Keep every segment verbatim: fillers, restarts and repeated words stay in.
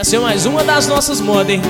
Essa é mais uma das nossas modas, hein?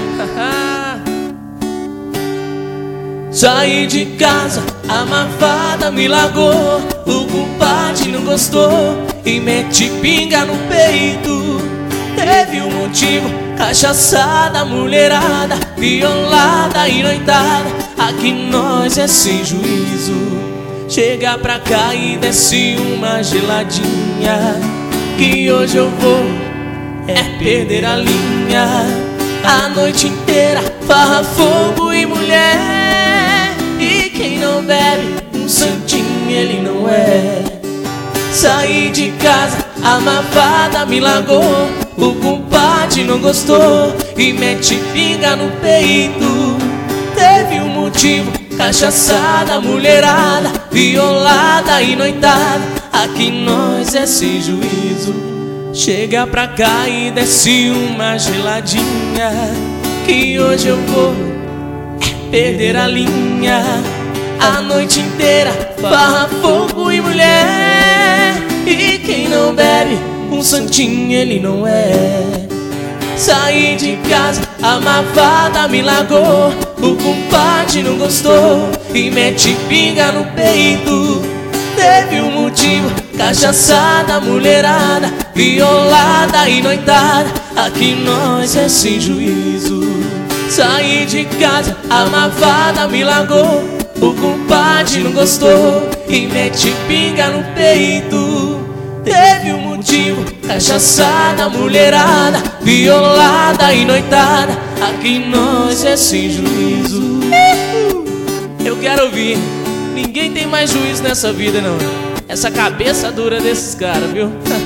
Saí de casa, a malvada me largou. O compadre não gostou e mete pinga no peito. Teve um motivo, cachaçada, mulherada, violada e noitada. Aqui nós é sem juízo. Chega pra cá e desce uma geladinha, que hoje eu vou é perder a linha. A noite inteira, farra, fogo e mulher. E quem não bebe um santinho ele não é. Saí de casa, a malvada me largou. O compadre não gostou e mete pinga no peito. Teve um motivo, cachaçada, mulherada, violada e noitada. Aqui nós é sem juízo. Chega pra cá e desce uma geladinha, que hoje eu vou perder a linha. A noite inteira, farra, fogo e mulher. E quem não bebe um santinho ele não é. Saí de casa, a malvada me largou. O compadre não gostou e mete pinga no peito. Teve um motivo, cachaçada, mulherada, violada e noitada. Aqui nós é sem juízo. Saí de casa, a malvada me largou. O compadre não gostou e mete pinga no peito. Teve um motivo, cachaçada, mulherada, violada e noitada. Aqui nós é sem juízo. Eu quero ouvir. Ninguém tem mais juízo nessa vida, não. Essa cabeça dura desses caras, viu?